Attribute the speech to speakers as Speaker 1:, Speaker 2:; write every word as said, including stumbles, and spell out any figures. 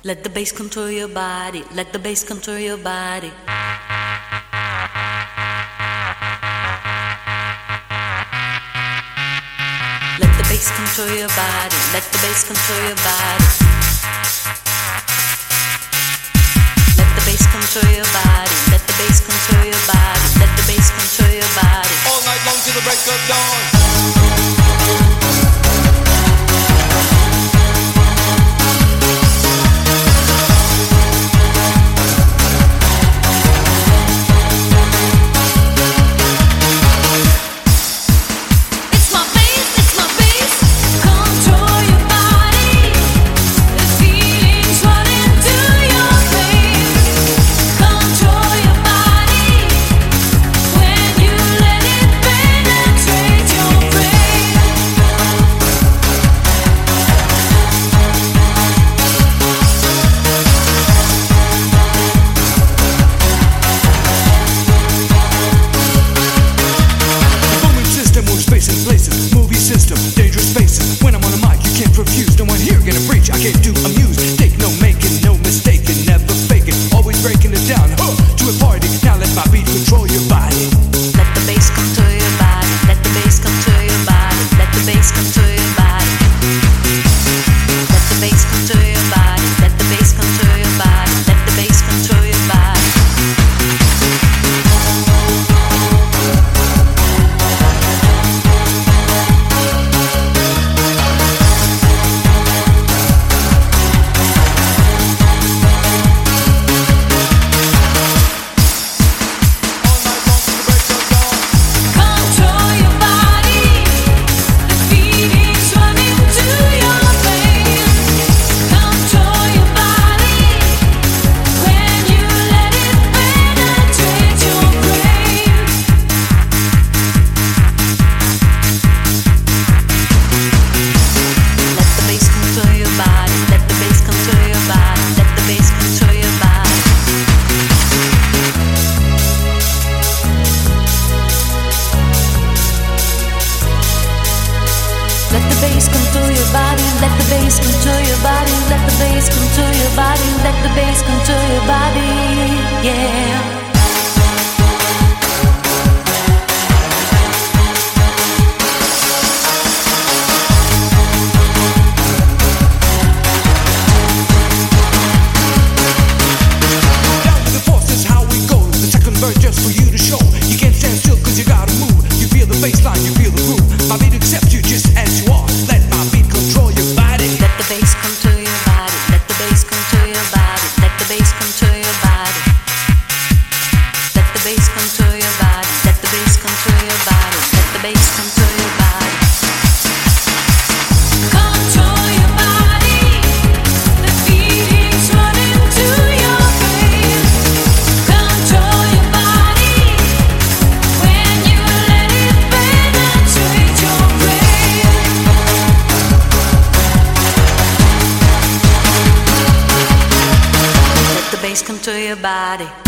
Speaker 1: Let the bass control your body. Let the bass control your body. Let the bass control your body. Let the bass control your body. Let the bass control your body. Let the bass control your body. Let the bass control your body.
Speaker 2: All night long till the break of dawn.
Speaker 1: Come to your body.